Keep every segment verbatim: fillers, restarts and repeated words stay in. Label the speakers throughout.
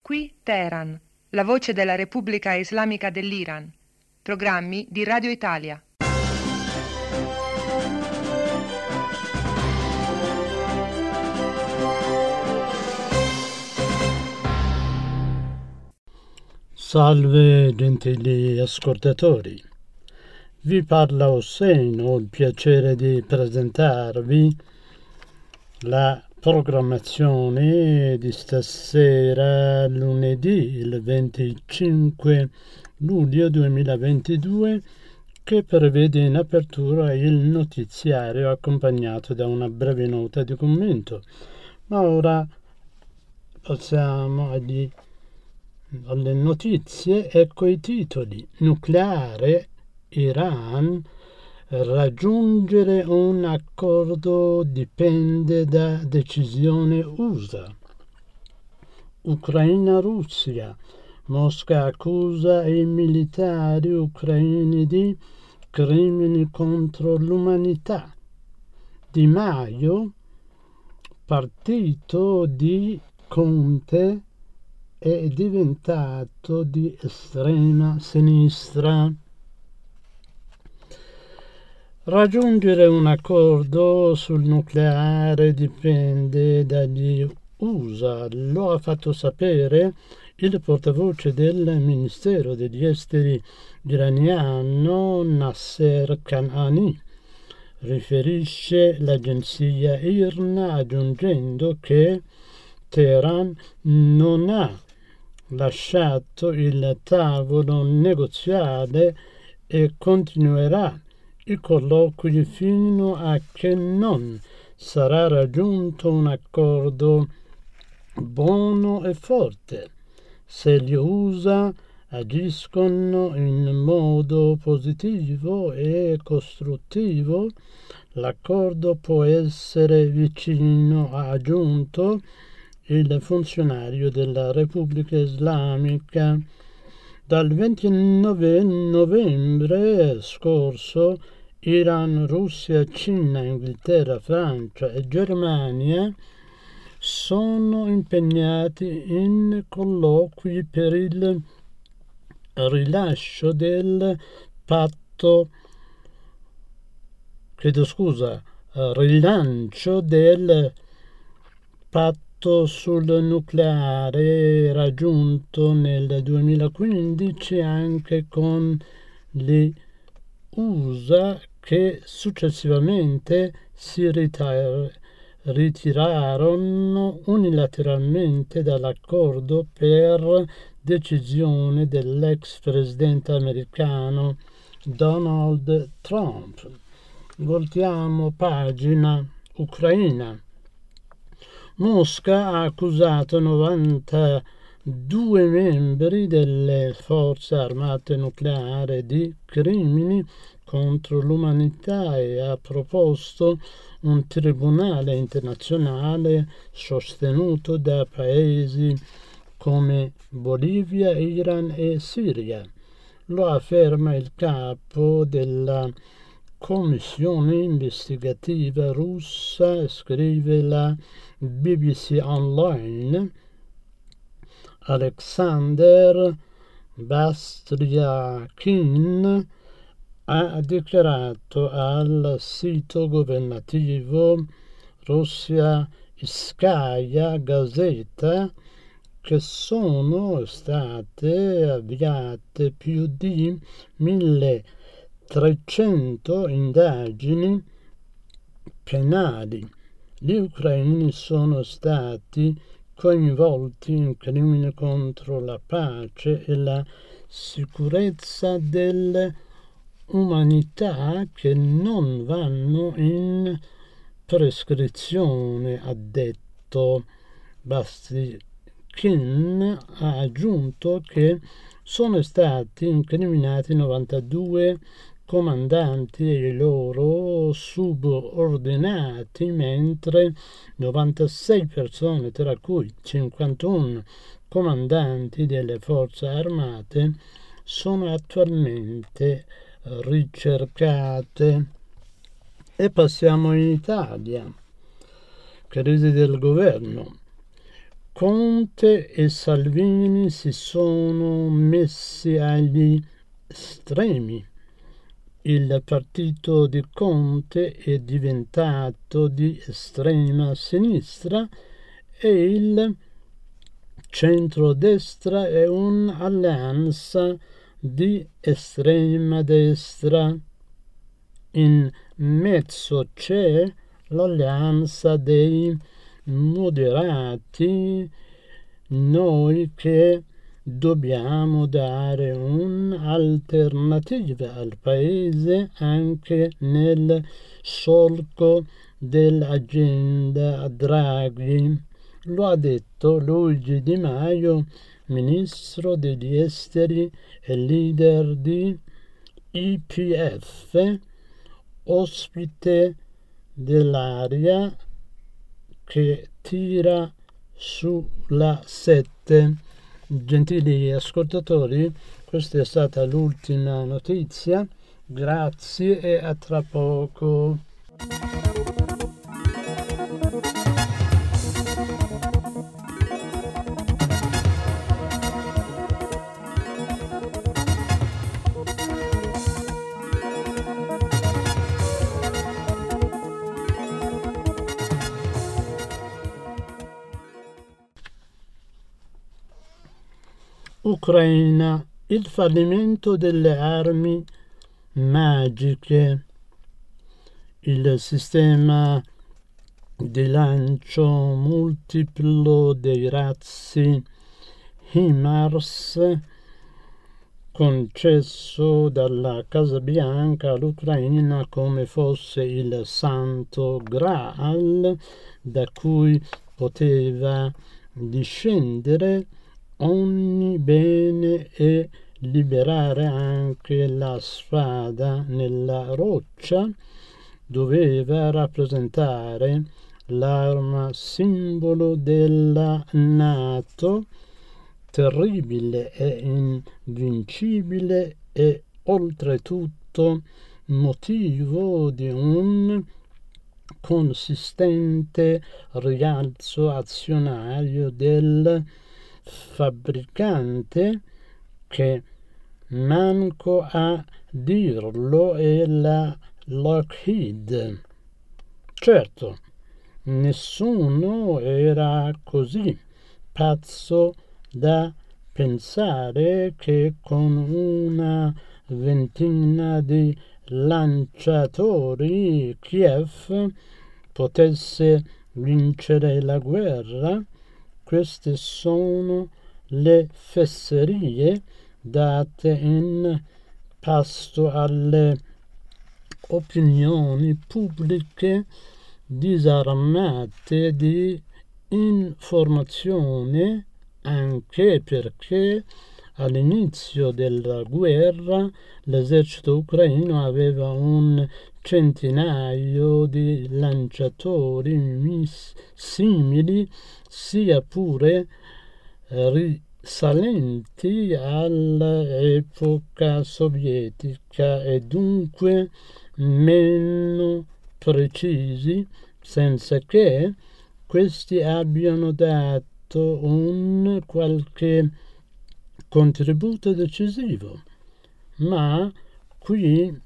Speaker 1: Qui Teheran, la voce della Repubblica Islamica dell'Iran. Programmi di Radio Italia.
Speaker 2: Salve gentili ascoltatori, vi parla Hossein, ho il piacere di presentarvi la programmazione di stasera, lunedì il venticinque luglio duemilaventidue, che prevede in apertura il notiziario accompagnato da una breve nota di commento. Ma ora passiamo agli alle notizie. Ecco i titoli. Nucleare, Iran, raggiungere un accordo dipende da decisione U S A. Ucraina-Russia, Mosca accusa i militari ucraini di crimini contro l'umanità. Di Maio, partito di Conte è diventato di estrema sinistra. Raggiungere un accordo sul nucleare dipende dagli U S A, lo ha fatto sapere il portavoce del Ministero degli Esteri iraniano Nasser Kanani, riferisce l'agenzia I R N A, aggiungendo che Teheran non ha lasciato il tavolo negoziale e continuerà i colloqui fino a che non sarà raggiunto un accordo buono e forte. Se gli U S A agiscono in modo positivo e costruttivo, l'accordo può essere vicino, ha aggiunto il funzionario della Repubblica Islamica. Dal ventinove novembre scorso Iran, Russia, Cina, Inghilterra, Francia e Germania sono impegnati in colloqui per il rilascio del patto, chiedo scusa, rilancio del patto sul nucleare raggiunto nel duemilaquindici anche con gli U S A, che successivamente si ritar- ritirarono unilateralmente dall'accordo per decisione dell'ex presidente americano Donald Trump. Voltiamo pagina. Ucraina. Mosca ha accusato novantadue membri delle forze armate nucleari di crimini contro l'umanità e ha proposto un tribunale internazionale sostenuto da paesi come Bolivia, Iran e Siria. Lo afferma il capo della commissione investigativa russa, scrive la B B C Online. Alexander Bastriakin ha dichiarato al sito governativo Rossiyskaya Gazeta che sono state avviate più di milletrecento indagini penali. Gli ucraini sono stati coinvolti in crimini contro la pace e la sicurezza dell'umanità che non vanno in prescrizione, ha detto. Bastikin ha aggiunto che sono stati incriminati novantadue comandanti e i loro subordinati, mentre novantasei persone, tra cui cinquantuno comandanti delle forze armate, sono attualmente ricercate. E passiamo in Italia. Crisi del governo. Conte e Salvini si sono messi agli estremi. Il partito di Conte è diventato di estrema sinistra e il centrodestra è un'alleanza di estrema destra. In mezzo c'è l'alleanza dei moderati, noi che dobbiamo dare un'alternativa al paese anche nel solco dell'agenda Draghi. Lo ha detto Luigi Di Maio, ministro degli esteri e leader di I P F, ospite dell'area che tira sulla sette. Gentili ascoltatori, questa è stata l'ultima notizia. Grazie e a tra poco. Ucraina, il fallimento delle armi magiche. Il sistema di lancio multiplo dei razzi HIMARS concesso dalla Casa Bianca all'Ucraina come fosse il santo Graal da cui poteva discendere ogni bene e liberare anche la spada nella roccia, doveva rappresentare l'arma simbolo della NATO, terribile e invincibile e oltretutto motivo di un consistente rialzo azionario del fabbricante, che manco a dirlo è la Lockheed. Certo, nessuno era così pazzo da pensare che con una ventina di lanciatori Kiev potesse vincere la guerra. Queste sono le fesserie date in pasto alle opinioni pubbliche disarmate di informazione, anche perché all'inizio della guerra l'esercito ucraino aveva un centinaio di lanciatori simili, sia pure risalenti all'epoca sovietica e dunque meno precisi, senza che questi abbiano dato un qualche contributo decisivo. Ma qui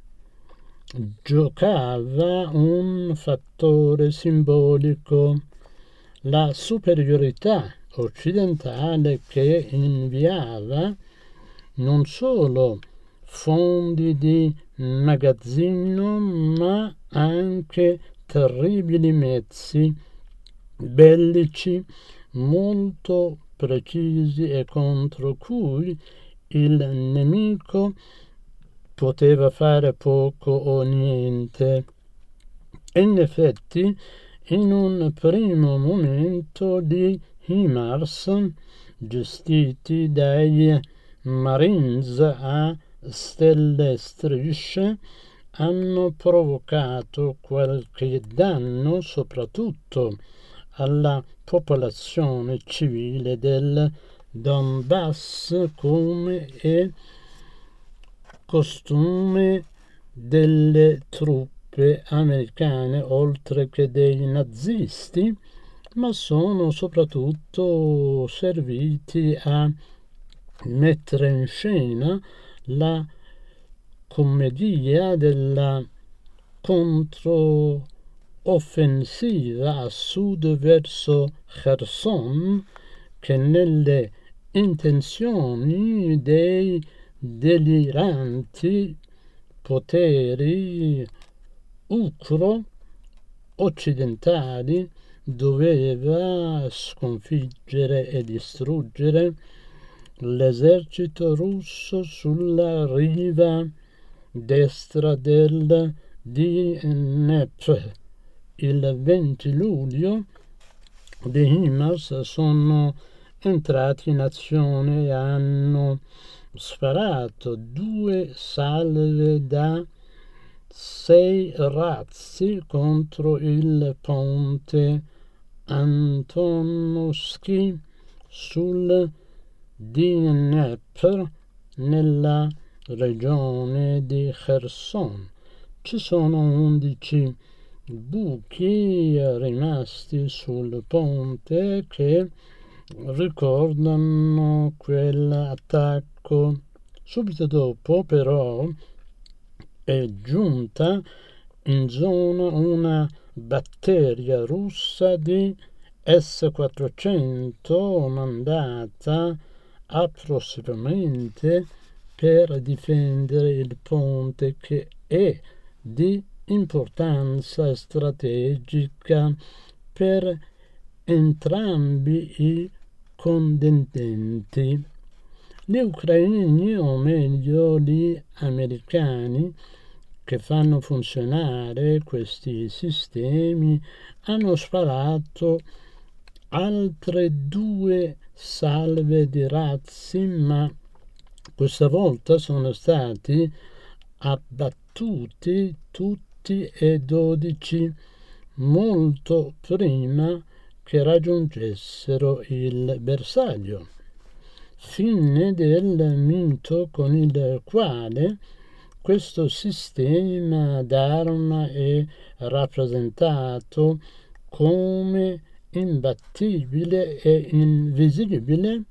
Speaker 2: giocava un fattore simbolico, la superiorità occidentale che inviava non solo fondi di magazzino, ma anche terribili mezzi bellici molto precisi e contro cui il nemico poteva fare poco o niente. E in effetti, in un primo momento gli HIMARS, gestiti dai Marines a stelle strisce, hanno provocato qualche danno soprattutto alla popolazione civile del Donbass, come è costume delle truppe americane oltre che dei nazisti. ma sono soprattutto serviti a mettere in scena la commedia della controoffensiva a sud verso Kherson, che nelle intenzioni dei deliranti poteri ucro occidentali doveva sconfiggere e distruggere l'esercito russo sulla riva destra del Dnepr. Il venti luglio gli HIMARS sono entrati in azione e hanno sparato due salve da sei razzi contro il ponte Antonovsky sul Dnepr nella regione di Kherson. Ci sono undici buchi rimasti sul ponte che ricordano quell'attacco. Subito dopo, però, è giunta in zona una batteria russa di S quattrocento mandata approssimativamente per difendere il ponte, che è di importanza strategica per entrambi i contendenti. Gli ucraini, o meglio gli americani, che fanno funzionare questi sistemi, hanno sparato altre due salve di razzi, ma questa volta sono stati abbattuti tutti e dodici molto prima che raggiungessero il bersaglio. Fine del mito con il quale questo sistema d'arma è rappresentato come imbattibile e invisibile,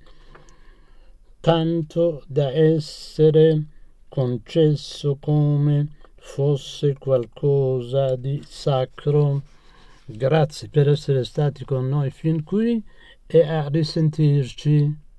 Speaker 2: tanto da essere concesso come fosse qualcosa di sacro. Grazie per essere stati con noi fin qui e a risentirci.